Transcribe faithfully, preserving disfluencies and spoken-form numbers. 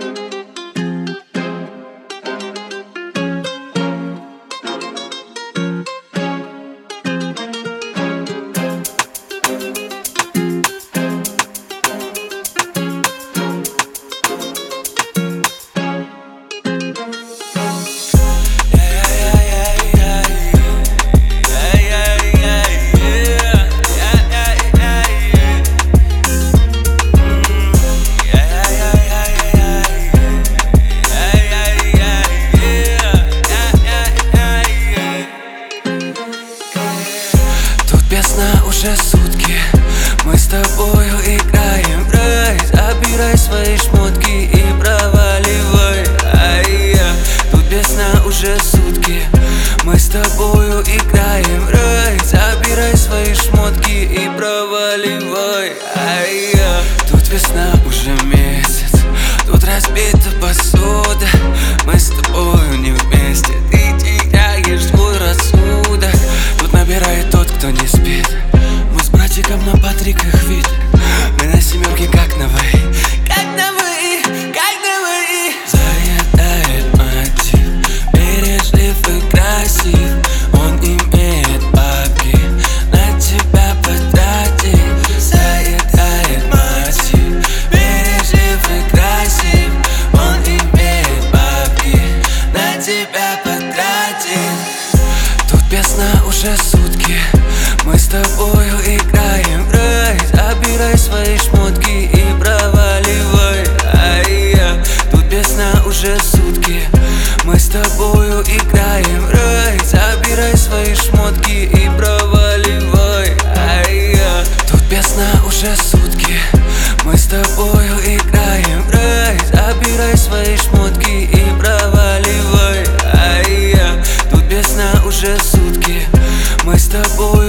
Уже сутки мы с тобою играем в рай. Забирай свои шмотки и проваливай. Ай-я, тут без сна уже сутки мы с тобою играем в рай. Забирай свои шмотки и проваливай. Ай-я, тут весна уже месяц, тут разбита посуда. Мы с тобою не вместе, ты теряешь свой рассудок. Тут набирает тот, кто не спит. Братиком на Патриках вид. Мы на семерке как на вы, как на вы, как на вы. Заедает мотив, бережлив и красив. Он имеет бабки, на тебя потратит. Заедает мотив, бережлив и красив. Он имеет бабки, на тебя потратит. Тут без сна уже сутки мы с тобою играем в рай. Забирай свои шмотки и проваливай. Ай-я, тут без сна уже сутки мы с тобою играем в рай. Забирай свои шмотки и проваливай. Ай-я, тут без сна уже сутки мы с тобою играем в рай. Забирай свои шмотки и проваливай. Ай-я, тут без сна уже сутки мы с тобой